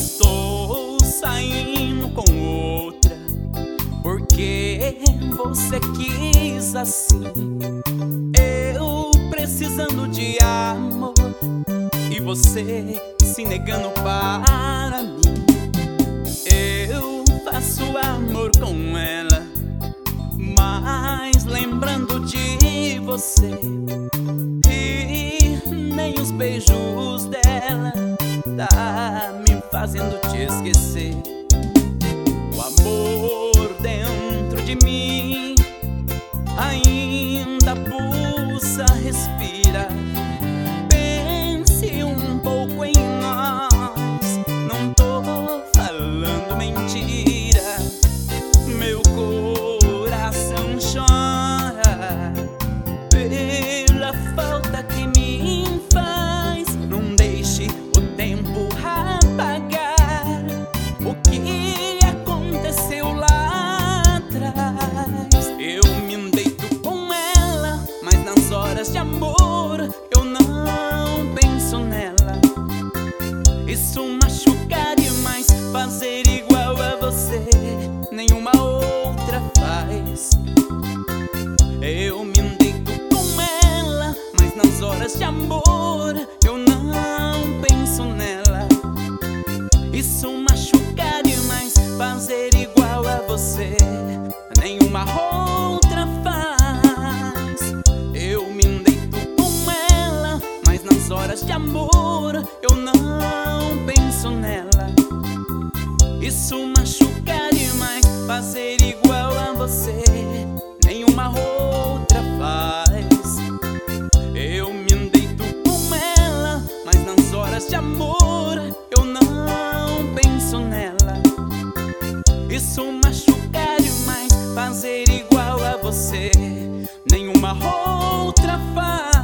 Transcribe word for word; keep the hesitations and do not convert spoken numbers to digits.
Estou saindo com outra porque você quis assim. Eu precisando de amor e você se negando para mim. Eu faço amor com ela, mas lembrando de você, e nem os beijos dela tá me fazendo te esquecer. O amor dentro de mim ainda pulsa, respira. Pense um pouco em nós, não tô falando mentira. Meu coração chora pela falta que me faz. Não deixe o tempo apagar o que aconteceu lá atrás. Eu me deito com ela, mas nas horas de amor eu não penso nela. Isso machuca demais, fazer igual a você nenhuma outra faz. Eu me deito com ela, mas nas horas de amor eu não penso nela. Isso machuca demais, fazer igual a você nenhuma outra faz. Eu me deito com ela, mas nas horas de amor eu não penso nela. Isso machuca demais, fazer igual a você nenhuma outra faz. Eu me deito com ela, mas nas horas de amor eu não penso nela. Isso machuca demais, fazer igual a você nenhuma outra faz.